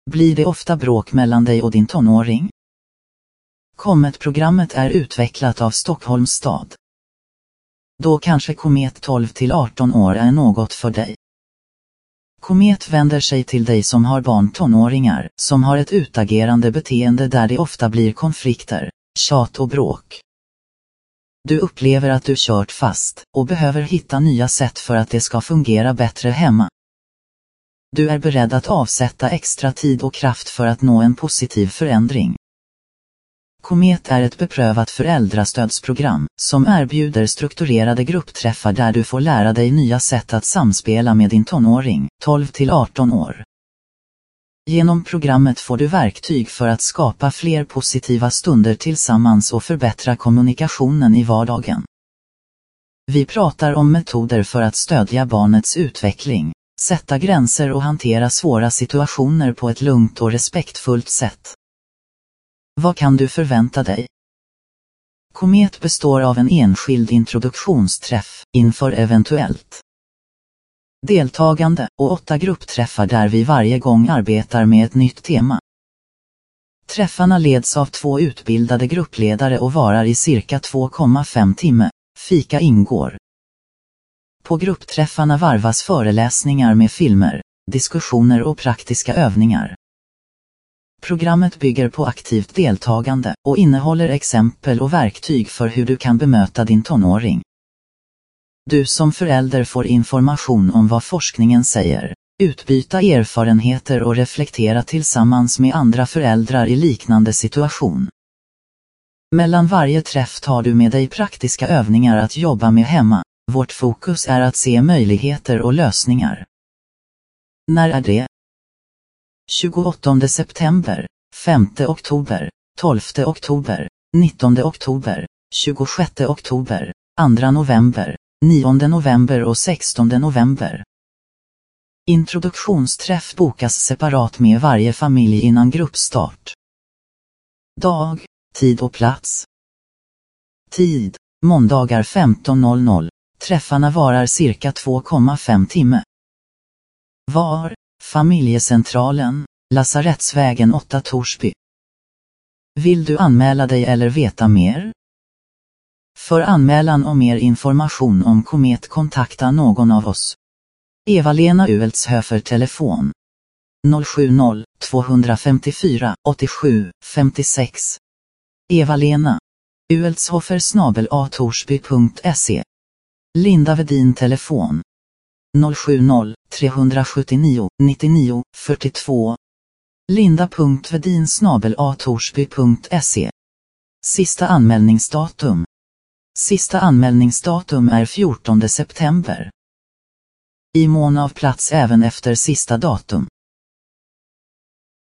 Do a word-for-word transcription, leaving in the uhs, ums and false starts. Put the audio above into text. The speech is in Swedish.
Blir det ofta bråk mellan dig och din tonåring? Comet-programmet är utvecklat av Stockholms stad. Då kanske Comet tolv till arton år är något för dig. Comet vänder sig till dig som har barn tonåringar, som har ett utagerande beteende där det ofta blir konflikter, tjat och bråk. Du upplever att du kört fast och behöver hitta nya sätt för att det ska fungera bättre hemma. Du är beredd att avsätta extra tid och kraft för att nå en positiv förändring. Comet är ett beprövat föräldrastödsprogram som erbjuder strukturerade gruppträffar där du får lära dig nya sätt att samspela med din tonåring, tolv till arton år. Genom programmet får du verktyg för att skapa fler positiva stunder tillsammans och förbättra kommunikationen i vardagen. Vi pratar om metoder för att stödja barnets utveckling, sätta gränser och hantera svåra situationer på ett lugnt och respektfullt sätt. Vad kan du förvänta dig? Comet består av en enskild introduktionsträff inför eventuellt deltagande och åtta gruppträffar där vi varje gång arbetar med ett nytt tema. Träffarna leds av två utbildade gruppledare och varar i cirka två komma fem timme. Fika ingår. På gruppträffarna varvas föreläsningar med filmer, diskussioner och praktiska övningar. Programmet bygger på aktivt deltagande och innehåller exempel och verktyg för hur du kan bemöta din tonåring. Du som förälder får information om vad forskningen säger, utbyta erfarenheter och reflektera tillsammans med andra föräldrar i liknande situation. Mellan varje träff tar du med dig praktiska övningar att jobba med hemma. Vårt fokus är att se möjligheter och lösningar. När är det? tjugoåttonde september, femte oktober, tolfte oktober, nittonde oktober, tjugosjätte oktober, andra november, nionde november och sextonde november. Introduktionsträff bokas separat med varje familj innan gruppstart. Dag, tid och plats. Tid, måndagar femton noll noll. Träffarna varar cirka två komma fem timme. Var? Familjecentralen, Lasarettsvägen åtta Torsby. Vill du anmäla dig eller veta mer? För anmälan och mer information om Comet kontakta någon av oss. Eva-Lena Ueltshöfer telefon noll sju noll två fem fyra åttiosju femtiosex. Eva-Lena Ueltshofer snabel a torsby punkt se. Linda Vedin telefon noll sju noll tre sju nio nittionio fyrtiotvå. linda.vedin snabel a torsby punkt se. Sista anmälningsdatum. Sista anmälningsdatum är fjortonde september. I mån av plats även efter sista datum.